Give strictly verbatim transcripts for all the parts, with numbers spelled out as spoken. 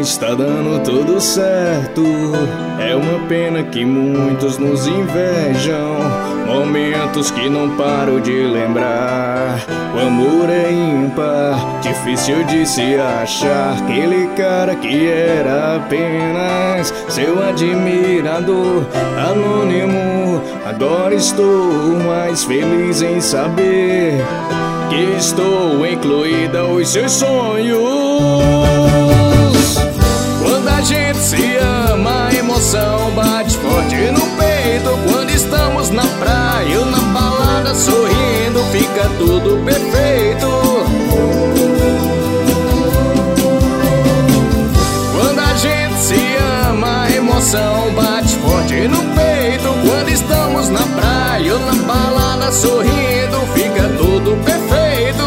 está dando tudo certo. É uma pena que muitos nos invejam. Momentos que não paro de lembrar. O amor é ímpar, difícil de se achar. Aquele cara que era apenas seu admirador anônimo. Agora estou mais feliz em saber que estou incluída aos seus sonhos. Quando a gente se ama, a emoção bate forte no peito. Quando estamos na praia ou na balada sorrindo, fica tudo perfeito. Quando a gente se ama, a emoção bate forte no peito. Quando estamos na praia ou na balada sorrindo, fica tudo perfeito.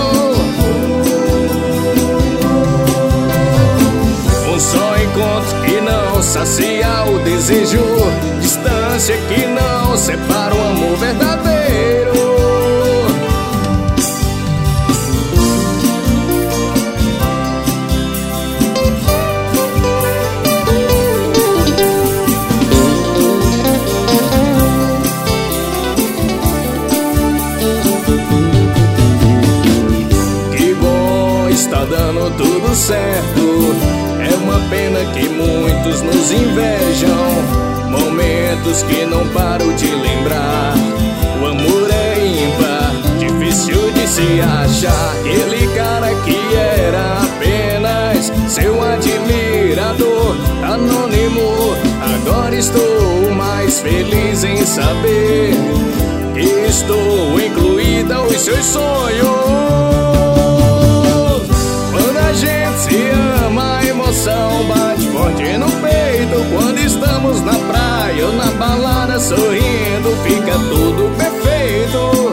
Um só encontro que não sacia o desejo, distância que não separa o amor verdadeiro. Que bom, está dando tudo certo. É uma pena que muitos nos invejam. Momentos que não paro de lembrar. O amor é ímpar, difícil de se achar. Aquele cara que era apenas seu admirador anônimo. Agora estou mais feliz em saber que estou incluída aos seus sonhos. Quando a gente se ama, a emoção bate forte no peito. Quando estamos na praia ou na balada sorrindo, fica tudo perfeito.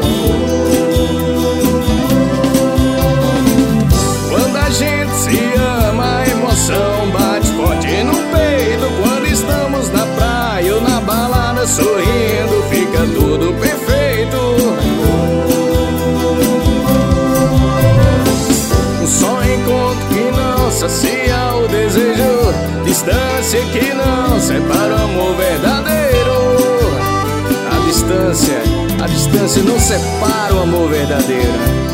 Quando a gente se ama, a emoção bate forte no peito. Quando estamos na praia ou na balada sorrindo, fica tudo perfeito. Um só encontro que não sacia o desejo, distância que não separa o amor verdadeiro. A distância, a distância não separa o amor verdadeiro.